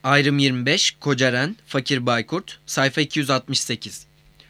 Ayrım 25, Kocaren, Fakir Baykurt, sayfa 268.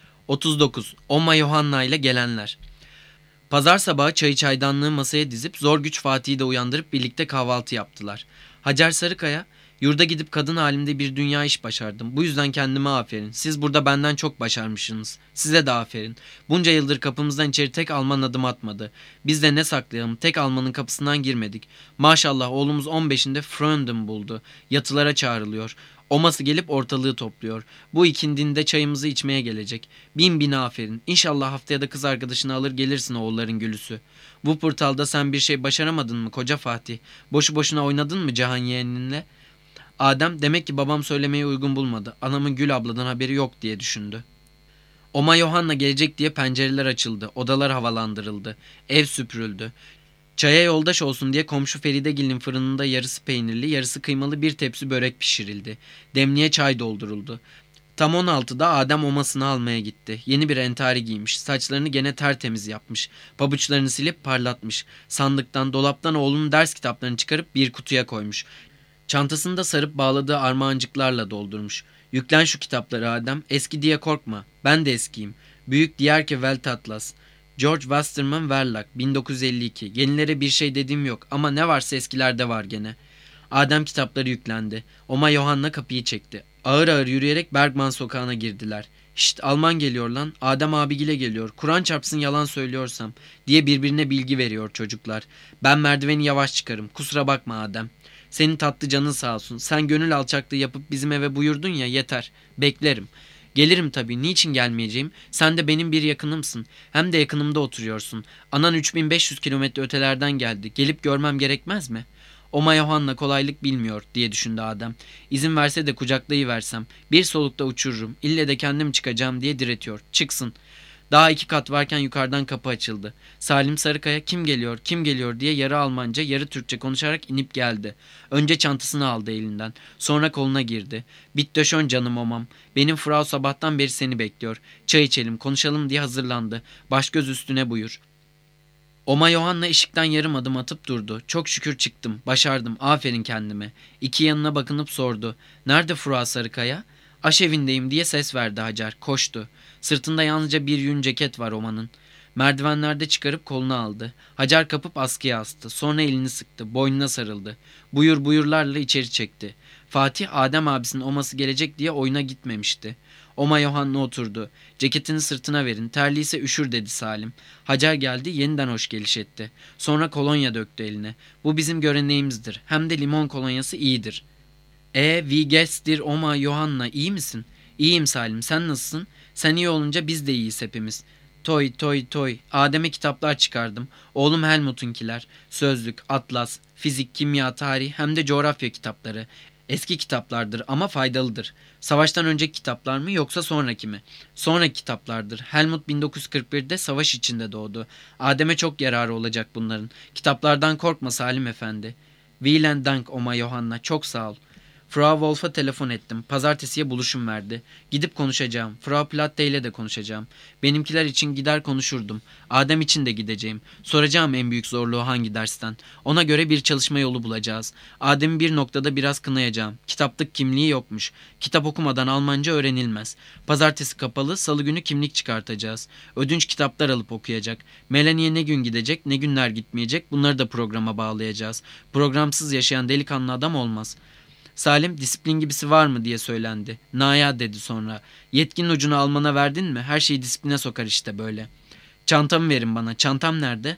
39. Oma Yohanna ile gelenler. Pazar sabahı çayı çaydanlığı masaya dizip zor güç Fatih'i de uyandırıp birlikte kahvaltı yaptılar. Hacer Sarıkaya, "Yurda gidip kadın halimde bir dünya iş başardım. Bu yüzden kendime aferin. Siz burada benden çok başarmışsınız. Size de aferin. Bunca yıldır kapımızdan içeri tek Alman adım atmadı. Biz de ne saklayalım, tek Almanın kapısından girmedik. Maşallah oğlumuz 15'inde Frönden buldu. Yatılara çağrılıyor. Oması gelip ortalığı topluyor. Bu ikindinde çayımızı içmeye gelecek. Bin aferin. İnşallah haftaya da kız arkadaşını alır gelirsin oğulların gülüsü. Bu portalda sen bir şey başaramadın mı koca Fatih? Boşu boşuna oynadın mı Cahan yeğeninle?" Adem, demek ki babam söylemeyi uygun bulmadı. Anamın Gül abladan haberi yok diye düşündü. Oma Yohanna gelecek diye pencereler açıldı. Odalar havalandırıldı. Ev süpürüldü. Çaya yoldaş olsun diye komşu Feridegil'in fırınında yarısı peynirli, yarısı kıymalı bir tepsi börek pişirildi. Demliğe çay dolduruldu. Tam 16'da Adem omasını almaya gitti. Yeni bir entari giymiş. Saçlarını gene tertemiz yapmış. Pabuçlarını silip parlatmış. Sandıktan, dolaptan oğlunun ders kitaplarını çıkarıp bir kutuya koymuş. Çantasını da sarıp bağladığı armağancıklarla doldurmuş. "Yüklen şu kitapları Adem. Eski diye korkma. Ben de eskiyim. Büyük Diyerke Welt Atlas. George Westerman Verlag 1952. Yenilere bir şey dediğim yok ama ne varsa eskilerde var gene." Adem kitapları yüklendi. Oma Yohanna kapıyı çekti. Ağır ağır yürüyerek Bergman sokağına girdiler. "Şşt, Alman geliyor lan. Adem abigile geliyor. Kur'an çarpsın yalan söylüyorsam," diye birbirine bilgi veriyor çocuklar. "Ben merdiveni yavaş çıkarım. Kusura bakma Adem. Senin tatlı canın sağ olsun. Sen gönül alçaklığı yapıp bizim eve buyurdun ya, yeter. Beklerim. Gelirim tabii. Niçin gelmeyeceğim? Sen de benim bir yakınımsın. Hem de yakınımda oturuyorsun. Anan 3500 kilometre ötelerden geldi. Gelip görmem gerekmez mi?" "Oma Yohanna kolaylık bilmiyor," diye düşündü Adem. "İzin verse de kucaklayıversem. Bir solukta uçururum. İlle de kendim çıkacağım diye diretiyor. Çıksın." Daha 2 kat varken yukarıdan kapı açıldı. Salim Sarıkaya "Kim geliyor, kim geliyor?" diye yarı Almanca, yarı Türkçe konuşarak inip geldi. Önce çantasını aldı elinden. Sonra koluna girdi. "Bitte schön canım omam. Benim Frau sabahtan beri seni bekliyor. Çay içelim, konuşalım," diye hazırlandı. "Baş göz üstüne buyur." Oma Yohanna ışıktan yarım adım atıp durdu. "Çok şükür çıktım. Başardım. Aferin kendime." İki yanına bakınıp sordu. "Nerede Frau Sarıkaya?" "Aşevindeyim," diye ses verdi Hacer. Koştu. Sırtında yalnızca bir yün ceket var Oma'nın. Merdivenlerde çıkarıp koluna aldı. Hacer kapıp askıya astı. Sonra elini sıktı. Boynuna sarıldı. Buyur buyurlarla içeri çekti. Fatih, Adem abisinin Oma'sı gelecek diye oyuna gitmemişti. Oma Yohanna oturdu. "Ceketini sırtına verin. Terliyse üşür," dedi Salim. Hacer geldi, yeniden hoş geliş etti. Sonra kolonya döktü eline. "Bu bizim göreneğimizdir. Hem de limon kolonyası iyidir." Wie geht's dir Oma Yohanna, iyi misin?" "İyiyim Salim, sen nasılsın?" "Sen iyi olunca biz de iyiyiz hepimiz." Toy toy toy. Adem'e kitaplar çıkardım. Oğlum Helmut'unkiler. Sözlük, atlas, fizik, kimya, tarih hem de coğrafya kitapları. Eski kitaplardır ama faydalıdır. Savaştan önceki kitaplar mı yoksa sonraki mi? Sonraki kitaplardır. Helmut 1941'de savaş içinde doğdu. Adem'e çok yararı olacak bunların. Kitaplardan korkma Salim Efendi. "Vielen Dank Oma Yohanna, çok sağ ol." Frau Wolf'a telefon ettim. Pazartesiye buluşum verdi. Gidip konuşacağım. Frau Platte ile de konuşacağım. Benimkiler için gider konuşurdum. Adem için de gideceğim. Soracağım en büyük zorluğu hangi dersten. Ona göre bir çalışma yolu bulacağız. Adem'i bir noktada biraz kınayacağım. Kitaplık kimliği yokmuş. Kitap okumadan Almanca öğrenilmez. Pazartesi kapalı, salı günü kimlik çıkartacağız. Ödünç kitaplar alıp okuyacak. Melanie ne gün gidecek, ne günler gitmeyecek, bunları da programa bağlayacağız. Programsız yaşayan delikanlı adam olmaz. Salim, "Disiplin gibisi var mı?" diye söylendi. "Naya," dedi sonra. "Yetkinin ucunu Alman'a verdin mi? Her şeyi disipline sokar işte böyle." "Çantamı verin bana. Çantam nerede?"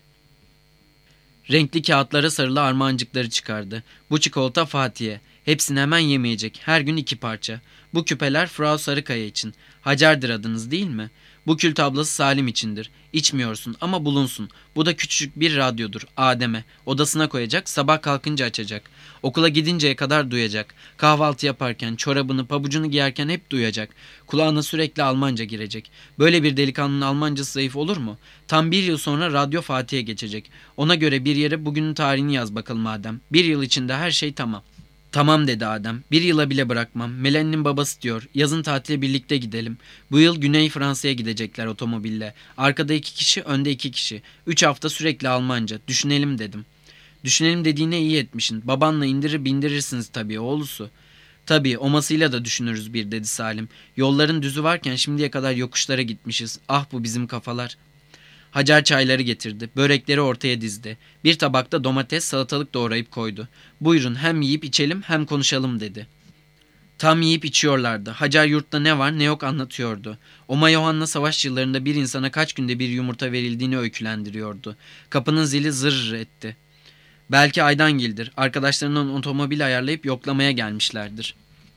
Renkli kağıtlara sarılı armağancıkları çıkardı. "Bu çikolata Fatih'e. Hepsini hemen yemeyecek. Her gün 2 parça. Bu küpeler Frau Sarıkaya için. Hacer'dir adınız değil mi? Bu kül tablası Salim içindir. İçmiyorsun ama bulunsun. Bu da küçücük bir radyodur Adem'e. Odasına koyacak, sabah kalkınca açacak. Okula gidinceye kadar duyacak. Kahvaltı yaparken, çorabını, pabucunu giyerken hep duyacak. Kulağına sürekli Almanca girecek. Böyle bir delikanlının Almancası zayıf olur mu? Tam 1 yıl sonra Radyo Fatih'e geçecek. Ona göre bir yere bugünün tarihini yaz bakalım Adem. 1 yıl içinde her şey tamam." "Tamam," dedi Adem. "1 yıla bile bırakmam. Melanie'nin babası diyor. Yazın tatile birlikte gidelim. Bu yıl Güney Fransa'ya gidecekler otomobille. Arkada 2 kişi, önde 2 kişi. 3 hafta sürekli Almanca. Düşünelim dedim." "Düşünelim dediğine iyi etmişsin. Babanla indirir bindirirsiniz tabii oğlusu." Tabii omasıyla da düşünürüz bir dedi Salim. Yolların düzü varken şimdiye kadar yokuşlara gitmişiz. Ah bu bizim kafalar. Hacer çayları getirdi. Börekleri ortaya dizdi. Bir tabakta domates, salatalık doğrayıp koydu. Buyurun hem yiyip içelim hem konuşalım dedi. Tam yiyip içiyorlardı. Hacer yurtta ne var ne yok anlatıyordu. Oma Yohanna savaş yıllarında bir insana kaç günde bir yumurta verildiğini öykülendiriyordu. Kapının zili zırr etti. Belki Aydangil'dir. Arkadaşlarının otomobil ayarlayıp yoklamaya gelmişlerdir.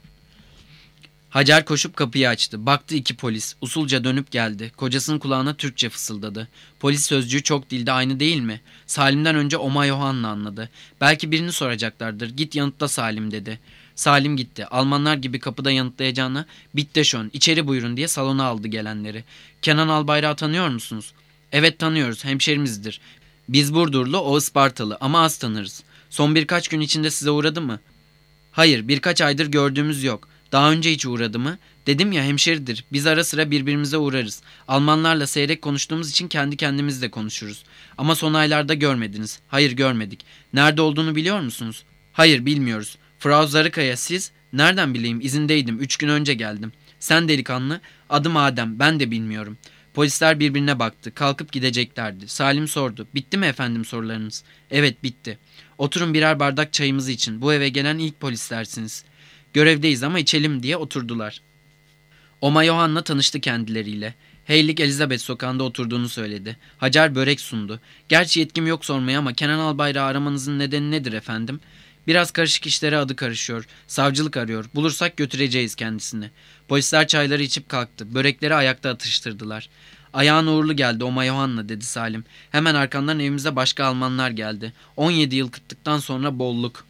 Hacer koşup kapıyı açtı. Baktı 2 polis. Usulca dönüp geldi. Kocasının kulağına Türkçe fısıldadı. Polis sözcüğü çok dilde aynı değil mi? Salim'den önce Oma Yohanna anladı. Belki birini soracaklardır. Git yanıtla Salim dedi. Salim gitti. Almanlar gibi kapıda yanıtlayacağına "Bitte schon, içeri buyurun" diye salona aldı gelenleri. Kenan Albayrak'ı tanıyor musunuz? Evet tanıyoruz. Hemşerimizdir. Biz Burdurlu, o Ispartalı ama az tanırız. Son birkaç gün içinde size uğradı mı? Hayır, birkaç aydır gördüğümüz yok. Daha önce hiç uğradı mı? Dedim ya hemşeridir. Biz ara sıra birbirimize uğrarız. Almanlarla seyrek konuştuğumuz için kendi kendimizle konuşuruz. Ama son aylarda görmediniz. Hayır görmedik. Nerede olduğunu biliyor musunuz? Hayır bilmiyoruz. Frau Zarıkaya siz? Nereden bileyim izindeydim. 3 gün önce geldim. Sen delikanlı. Adım Adem. Ben de bilmiyorum. Polisler birbirine baktı. Kalkıp gideceklerdi. Salim sordu. Bitti mi efendim sorularınız? Evet bitti. Oturun birer bardak çayımızı için. Bu eve gelen ilk polislersiniz. Görevdeyiz ama içelim diye oturdular. Oma Yohanna tanıştı kendileriyle. Heylik Elizabeth sokağında oturduğunu söyledi. Hacer börek sundu. Gerçi yetkim yok sormaya ama Kenan Albayrak'ı aramanızın nedeni nedir efendim? Biraz karışık işlere adı karışıyor. Savcılık arıyor. Bulursak götüreceğiz kendisini. Polisler çayları içip kalktı. Börekleri ayakta atıştırdılar. Ayağın uğurlu geldi Oma Yohanna dedi Salim. Hemen arkandan evimize başka Almanlar geldi. 17 yıl kıttıktan sonra bolluk.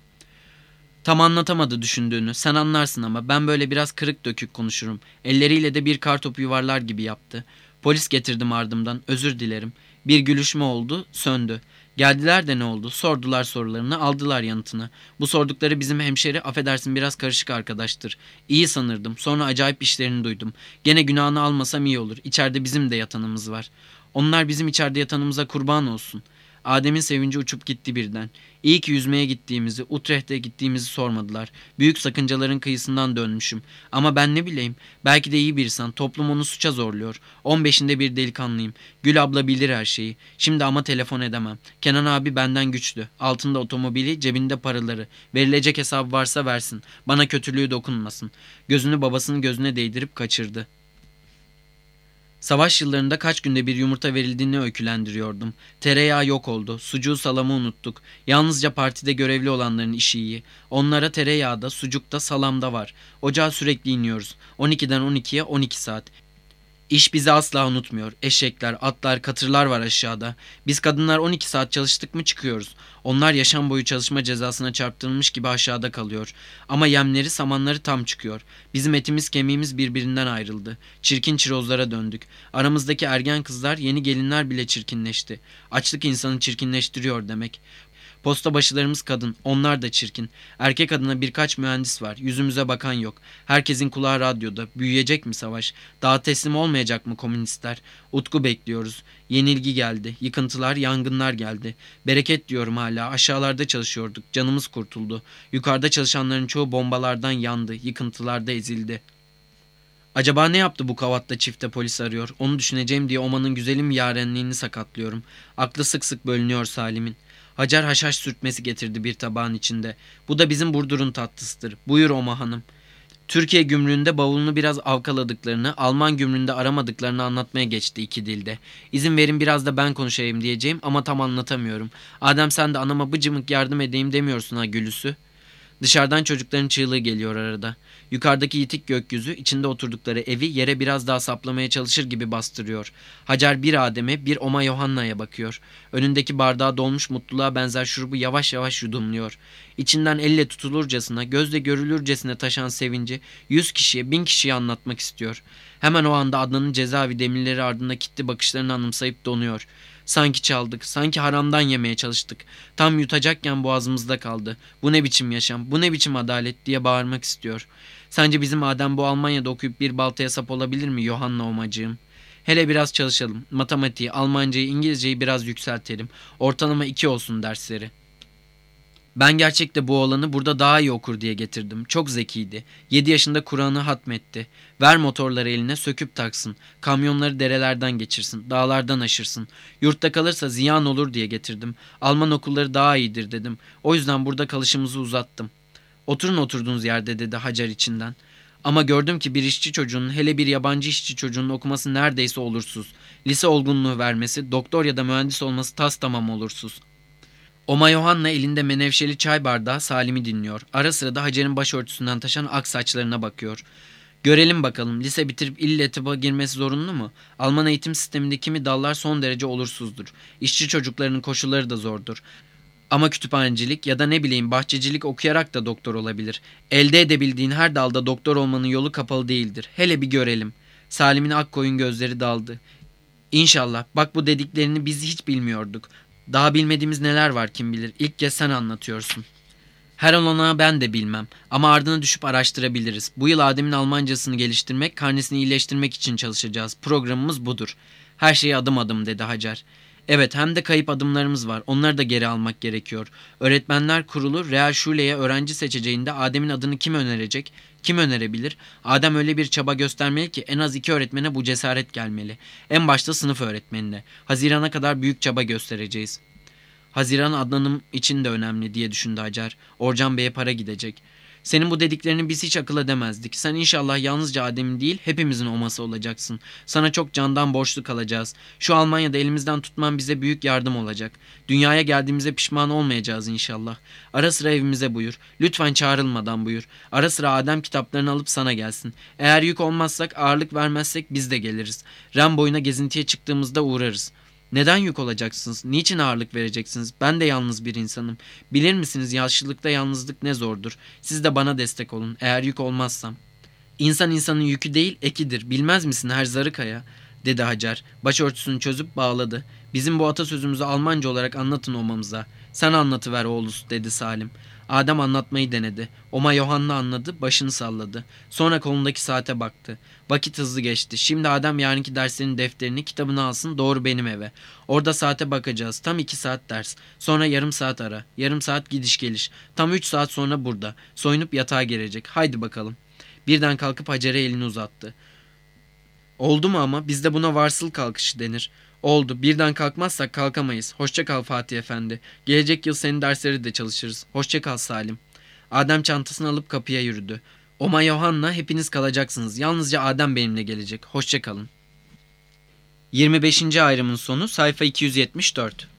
Tam anlatamadı düşündüğünü. Sen anlarsın ama ben böyle biraz kırık dökük konuşurum. Elleriyle de bir kartopu yuvarlar gibi yaptı. Polis getirdim ardımdan. Özür dilerim. Bir gülüşme oldu, söndü. Geldiler de ne oldu? Sordular sorularını, aldılar yanıtını. Bu sordukları bizim hemşeri, affedersin biraz karışık arkadaştır. İyi sanırdım. Sonra acayip işlerini duydum. Gene günahını almasam iyi olur. İçeride bizim de yatanımız var. Onlar bizim içeride yatanımıza kurban olsun. Adem'in sevinci uçup gitti birden. İyi ki yüzmeye gittiğimizi, Utrecht'e gittiğimizi sormadılar. Büyük sakıncaların kıyısından dönmüşüm. Ama ben ne bileyim, belki de iyi bir insan. Toplum onu suça zorluyor. 15'inde bir delikanlıyım. Gül abla bilir her şeyi. Şimdi ama telefon edemem. Kenan abi benden güçlü. Altında otomobili, cebinde paraları. Verilecek hesabı varsa versin. Bana kötülüğü dokunmasın. Gözünü babasının gözüne değdirip kaçırdı. Savaş yıllarında kaç günde bir yumurta verildiğini öykülendiriyordum. Tereyağı yok oldu. Sucuğu salamı unuttuk. Yalnızca partide görevli olanların işi iyi. Onlara tereyağda, sucukta, salamda var. Ocağa sürekli iniyoruz. 12'den 12'ye 12 saat. İş bizi asla unutmuyor. Eşekler, atlar, katırlar var aşağıda. Biz kadınlar 12 saat çalıştık mı çıkıyoruz. Onlar yaşam boyu çalışma cezasına çarptırılmış gibi aşağıda kalıyor. Ama yemleri, samanları tam çıkıyor. Bizim etimiz kemiğimiz birbirinden ayrıldı. Çirkin çirozlara döndük. Aramızdaki ergen kızlar, yeni gelinler bile çirkinleşti. Açlık insanı çirkinleştiriyor demek. Posta başılarımız kadın, onlar da çirkin. Erkek adına birkaç mühendis var, yüzümüze bakan yok. Herkesin kulağı radyoda. Büyüyecek mi savaş? Daha teslim olmayacak mı komünistler? Utku bekliyoruz. Yenilgi geldi, yıkıntılar, yangınlar geldi. Bereket diyorum hala, aşağılarda çalışıyorduk, canımız kurtuldu. Yukarıda çalışanların çoğu bombalardan yandı, yıkıntılarda ezildi. Acaba ne yaptı bu kavatta çifte polis arıyor? Onu düşüneceğim diye Oma'nın güzelim yarenliğini sakatlıyorum. Aklı sık sık bölünüyor Salim'in. Hacer haşhaş sürtmesi getirdi bir tabağın içinde. Bu da bizim Burdur'un tatlısıdır. Buyur Oma hanım. Türkiye gümrüğünde bavulunu biraz avkaladıklarını, Alman gümrüğünde aramadıklarını anlatmaya geçti 2 dilde. İzin verin biraz da ben konuşayım diyeceğim ama tam anlatamıyorum. Adem sen de anama bıcımık yardım edeyim demiyorsun ha Gülüsü. Dışarıdan çocukların çığlığı geliyor arada. Yukarıdaki yitik gökyüzü içinde oturdukları evi yere biraz daha saplamaya çalışır gibi bastırıyor. Hacer bir Adem'e bir Oma Yohanna'ya bakıyor. Önündeki bardağa dolmuş mutluluğa benzer şurubu yavaş yavaş yudumluyor. İçinden elle tutulurcasına, gözle görülürcesine taşan sevinci 100 kişiye 1000 kişiye anlatmak istiyor. Hemen o anda Adnan'ın cezaevi demirleri ardında kilitli bakışlarını anımsayıp donuyor. Sanki çaldık, sanki haramdan yemeye çalıştık. Tam yutacakken boğazımızda kaldı. Bu ne biçim yaşam, bu ne biçim adalet diye bağırmak istiyor. Sence bizim Adem bu Almanya'da okuyup bir baltaya sap olabilir mi Yohanna omacığım? Hele biraz çalışalım. Matematiği, Almancayı, İngilizceyi biraz yükseltelim. Ortalama 2 olsun dersleri. Ben gerçekte bu oğlanı burada daha iyi okur diye getirdim. Çok zekiydi. 7 yaşında Kur'an'ı hatmetti. Ver motorları eline, söküp taksın. Kamyonları derelerden geçirsin. Dağlardan aşırsın. Yurtta kalırsa ziyan olur diye getirdim. Alman okulları daha iyidir dedim. O yüzden burada kalışımızı uzattım. Oturun oturduğunuz yerde dedi Hacer içinden. Ama gördüm ki bir işçi çocuğunun, hele bir yabancı işçi çocuğunun okuması neredeyse olursuz. Lise olgunluğu vermesi, doktor ya da mühendis olması tas tamam olursuz. Oma Yohanna elinde menevşeli çay bardağı Salim'i dinliyor. Ara sıra da Hacer'in başörtüsünden taşan ak saçlarına bakıyor. Görelim bakalım, lise bitirip İlle Tıp'a girmesi zorunlu mu? Alman eğitim sisteminde kimi dallar son derece olursuzdur. İşçi çocuklarının koşulları da zordur. Ama kütüphanecilik ya da ne bileyim bahçecilik okuyarak da doktor olabilir. Elde edebildiğin her dalda doktor olmanın yolu kapalı değildir. Hele bir görelim. Salim'in ak koyun gözleri daldı. İnşallah. Bak, bu dediklerini biz hiç bilmiyorduk. Daha bilmediğimiz neler var kim bilir. İlk kez sen anlatıyorsun. Her olanağı ben de bilmem. Ama ardına düşüp araştırabiliriz. Bu yıl Adem'in Almancasını geliştirmek, karnesini iyileştirmek için çalışacağız. Programımız budur. Her şeyi adım adım dedi Hacer. Evet, hem de kayıp adımlarımız var. Onları da geri almak gerekiyor. Öğretmenler Kurulu Real Schule'ye öğrenci seçeceğinde Adem'in adını kim önerecek? Kim önerebilir? Adem öyle bir çaba göstermeli ki en az 2 öğretmene bu cesaret gelmeli. En başta sınıf öğretmenine. Hazirana kadar büyük çaba göstereceğiz. Haziran Adnan'ım için de önemli diye düşündü Hacer. Orcan Bey'e para gidecek. Senin bu dediklerini biz hiç akıl edemezdik. Sen inşallah yalnızca Adem'in değil hepimizin oması olacaksın. Sana çok candan borçlu kalacağız. Şu Almanya'da elimizden tutman bize büyük yardım olacak. Dünyaya geldiğimize pişman olmayacağız inşallah. Ara sıra evimize buyur. Lütfen çağrılmadan buyur. Ara sıra Adem kitaplarını alıp sana gelsin. Eğer yük olmazsak, ağırlık vermezsek biz de geliriz. Ren boyuna gezintiye çıktığımızda uğrarız. Neden yük olacaksınız? Niçin ağırlık vereceksiniz? Ben de yalnız bir insanım. Bilir misiniz, yaşlılıkta yalnızlık ne zordur. Siz de bana destek olun eğer yük olmazsam. İnsan insanın yükü değil ekidir. Bilmez misin her Zarıkaya? Dedi Hacer. Başörtüsünü çözüp bağladı. Bizim bu atasözümüzü Almanca olarak anlatın omamıza. Sen anlatıver oğlus dedi Salim. Adem anlatmayı denedi. Oma Yohanna anladı, başını salladı. Sonra kolundaki saate baktı. Vakit hızlı geçti. Şimdi Adem yarınki derslerin defterini, kitabını alsın, doğru benim eve. Orada saate bakacağız. Tam 2 saat ders. Sonra yarım saat ara. Yarım saat gidiş geliş. Tam 3 saat sonra burada. Soyunup yatağa girecek. Haydi bakalım. Birden kalkıp Hacer'e elini uzattı. Oldu mu ama? Bizde buna varsıl kalkışı denir. Oldu. Birden kalkmazsak kalkamayız. Hoşça kal Fatih Efendi. Gelecek yıl senin dersleri de çalışırız. Hoşça kal Salim. Adem çantasını alıp kapıya yürüdü. Oma Yohanna hepiniz kalacaksınız. Yalnızca Adem benimle gelecek. Hoşça kalın. 25. ayrımın sonu sayfa 274.